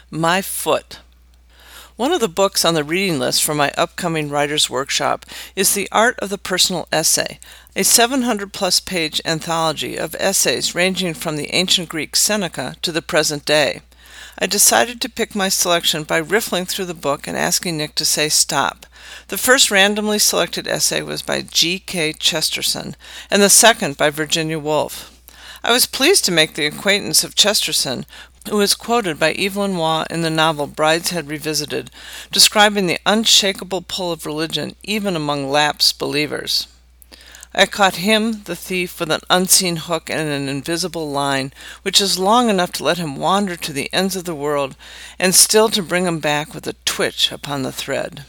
My Foot. One of the books on the reading list for my upcoming writer's workshop is The Art of the Personal Essay, a 700-plus page anthology of essays ranging from the ancient Greek Seneca to the present day. I decided to pick my selection by riffling through the book and asking Nick to say stop. The first randomly selected essay was by G.K. Chesterton, and the second by Virginia Woolf. I was pleased to make the acquaintance of Chesterton, who is quoted by Evelyn Waugh in the novel Brideshead Revisited, describing the unshakable pull of religion even among lapsed believers. I caught him, the thief, with an unseen hook and an invisible line, which is long enough to let him wander to the ends of the world, and still to bring him back with a twitch upon the thread.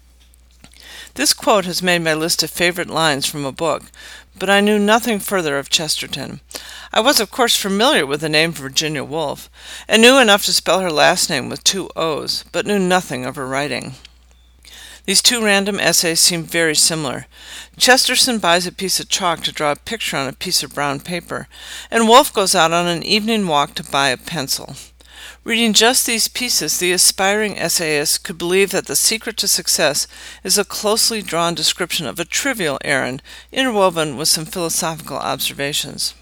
This quote has made my list of favorite lines from a book, but I knew nothing further of Chesterton. I was, of course, familiar with the name Virginia Woolf, and knew enough to spell her last name with 2 O's, but knew nothing of her writing. These two random essays seem very similar. Chesterton buys a piece of chalk to draw a picture on a piece of brown paper, and Woolf goes out on an evening walk to buy a pencil. Reading just these pieces, the aspiring essayist could believe that the secret to success is a closely drawn description of a trivial errand, interwoven with some philosophical observations.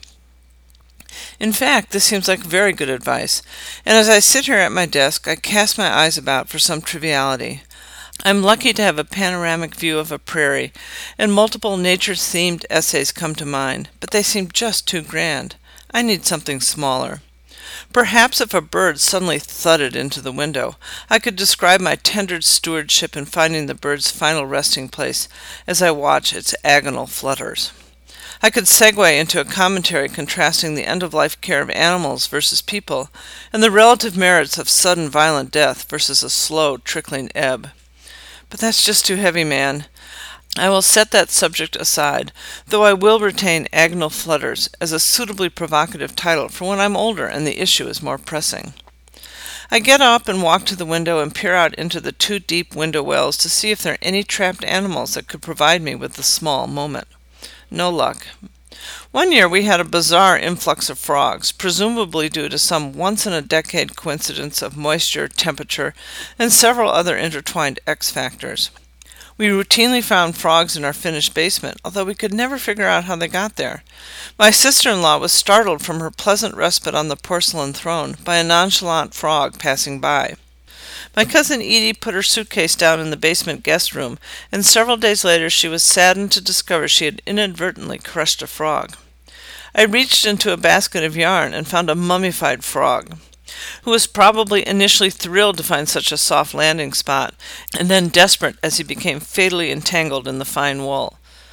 In fact, this seems like very good advice, and as I sit here at my desk, I cast my eyes about for some triviality. I'm lucky to have a panoramic view of a prairie, and multiple nature-themed essays come to mind, but they seem just too grand. I need something smaller. Perhaps if a bird suddenly thudded into the window, I could describe my tender stewardship in finding the bird's final resting place as I watch its agonal flutters. I could segue into a commentary contrasting the end-of-life care of animals versus people, and the relative merits of sudden violent death versus a slow, trickling ebb. But that's just too heavy, man. I will set that subject aside, though I will retain Agonal Flutters as a suitably provocative title for when I'm older and the issue is more pressing. I get up and walk to the window and peer out into the 2 deep window wells to see if there are any trapped animals that could provide me with the small moment. No luck. One year we had a bizarre influx of frogs, presumably due to some once-in-a-decade coincidence of moisture, temperature, and several other intertwined X factors. We routinely found frogs in our finished basement, although we could never figure out how they got there. My sister-in-law was startled from her pleasant respite on the porcelain throne by a nonchalant frog passing by. My cousin Edie put her suitcase down in the basement guest room, and several days later she was saddened to discover she had inadvertently crushed a frog. I reached into a basket of yarn and found a mummified frog, who was probably initially thrilled to find such a soft landing spot, and then desperate as he became fatally entangled in the fine wool.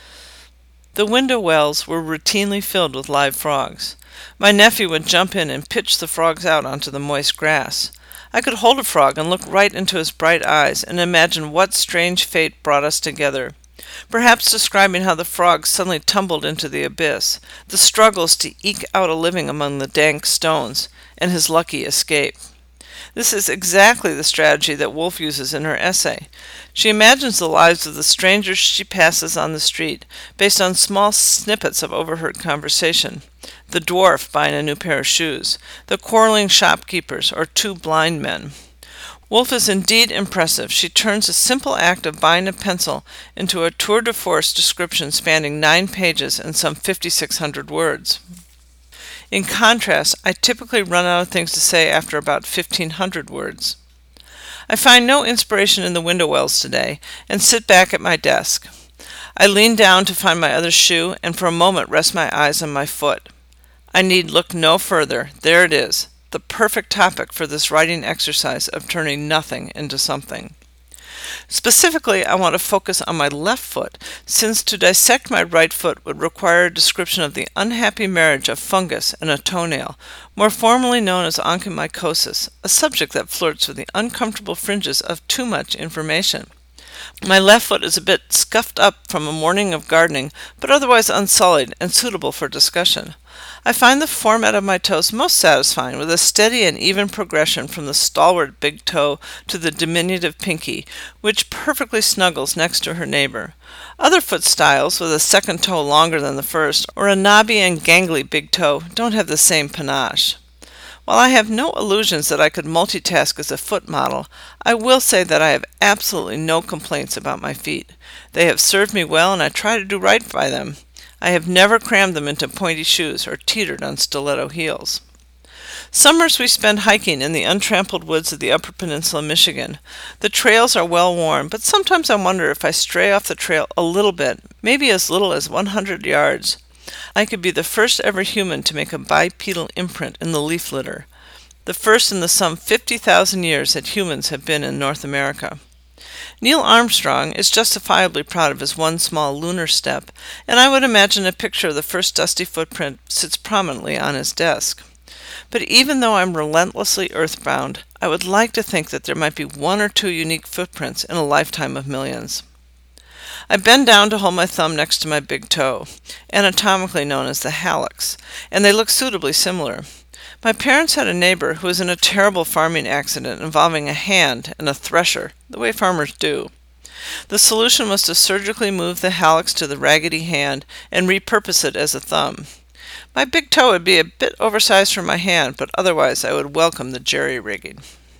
The window wells were routinely filled with live frogs. My nephew would jump in and pitch the frogs out onto the moist grass. I could hold a frog and look right into his bright eyes and imagine what strange fate brought us together, perhaps describing how the frog suddenly tumbled into the abyss, the struggles to eke out a living among the dank stones, and his lucky escape. This is exactly the strategy that Woolf uses in her essay. She imagines the lives of the strangers she passes on the street, based on small snippets of overheard conversation. The dwarf buying a new pair of shoes, the quarreling shopkeepers, or 2 blind men. Woolf is indeed impressive. She turns a simple act of buying a pencil into a tour de force description spanning 9 pages and some 5,600 words. In contrast, I typically run out of things to say after about 1,500 words. I find no inspiration in the window wells today, and sit back at my desk. I lean down to find my other shoe, and for a moment rest my eyes on my foot. I need look no further. There it is, the perfect topic for this writing exercise of turning nothing into something. Specifically, I want to focus on my left foot, since to dissect my right foot would require a description of the unhappy marriage of fungus and a toenail, more formally known as onychomycosis, a subject that flirts with the uncomfortable fringes of too much information. My left foot is a bit scuffed up from a morning of gardening, but otherwise unsullied and suitable for discussion. I find the format of my toes most satisfying, with a steady and even progression from the stalwart big toe to the diminutive pinky, which perfectly snuggles next to her neighbor. Other foot styles, with a second toe longer than the first, or a knobby and gangly big toe, don't have the same panache. While I have no illusions that I could multitask as a foot model, I will say that I have absolutely no complaints about my feet. They have served me well, and I try to do right by them. I have never crammed them into pointy shoes or teetered on stiletto heels. Summers we spend hiking in the untrampled woods of the Upper Peninsula, Michigan. The trails are well worn, but sometimes I wonder if I stray off the trail a little bit, maybe as little as 100 yards. I could be the first ever human to make a bipedal imprint in the leaf litter, the first in the some 50,000 years that humans have been in North America. Neil Armstrong is justifiably proud of his one small lunar step, and I would imagine a picture of the first dusty footprint sits prominently on his desk. But even though I'm relentlessly earthbound, I would like to think that there might be one or two unique footprints in a lifetime of millions. I bend down to hold my thumb next to my big toe, anatomically known as the hallux, and they look suitably similar. My parents had a neighbor who was in a terrible farming accident involving a hand and a thresher, the way farmers do. The solution was to surgically move the hallux to the raggedy hand and repurpose it as a thumb. My big toe would be a bit oversized for my hand, but otherwise I would welcome the jerry-rigging.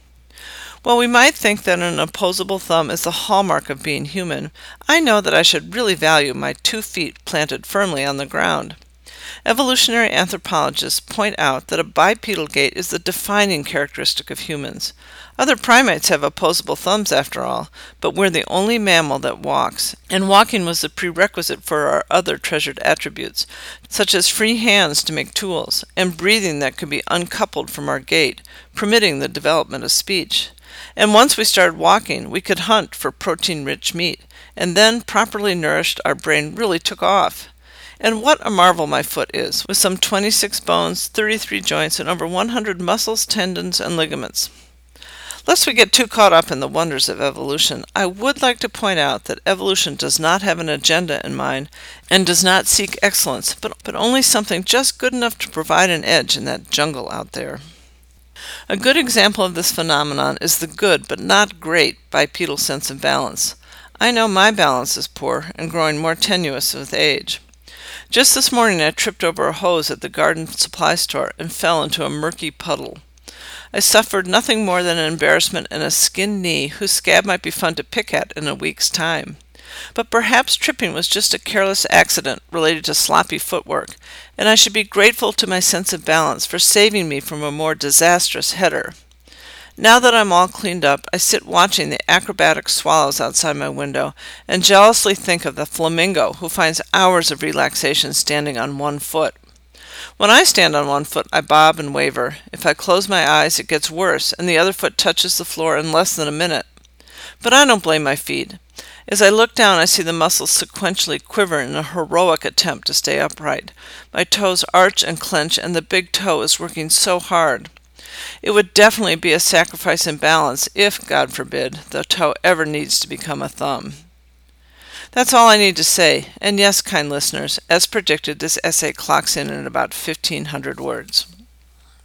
While we might think that an opposable thumb is the hallmark of being human, I know that I should really value my 2 feet planted firmly on the ground. Evolutionary anthropologists point out that a bipedal gait is the defining characteristic of humans. Other primates have opposable thumbs after all, but we're the only mammal that walks, and walking was the prerequisite for our other treasured attributes, such as free hands to make tools, and breathing that could be uncoupled from our gait, permitting the development of speech. And once we started walking, we could hunt for protein-rich meat, and then, properly nourished, our brain really took off. And what a marvel my foot is, with some 26 bones, 33 joints, and over 100 muscles, tendons, and ligaments. Lest we get too caught up in the wonders of evolution, I would like to point out that evolution does not have an agenda in mind and does not seek excellence, but only something just good enough to provide an edge in that jungle out there. A good example of this phenomenon is the good but not great bipedal sense of balance. I know my balance is poor and growing more tenuous with age. Just this morning I tripped over a hose at the garden supply store and fell into a murky puddle. I suffered nothing more than an embarrassment and a skinned knee whose scab might be fun to pick at in a week's time. But perhaps tripping was just a careless accident related to sloppy footwork, and I should be grateful to my sense of balance for saving me from a more disastrous header. Now that I'm all cleaned up, I sit watching the acrobatic swallows outside my window and jealously think of the flamingo who finds hours of relaxation standing on one foot. When I stand on one foot, I bob and waver. If I close my eyes, it gets worse, and the other foot touches the floor in less than a minute. But I don't blame my feet. As I look down, I see the muscles sequentially quiver in a heroic attempt to stay upright. My toes arch and clench, and the big toe is working so hard. It would definitely be a sacrifice in balance if, God forbid, the toe ever needs to become a thumb. That's all I need to say, and yes, kind listeners, as predicted, this essay clocks in at about 1,500 words.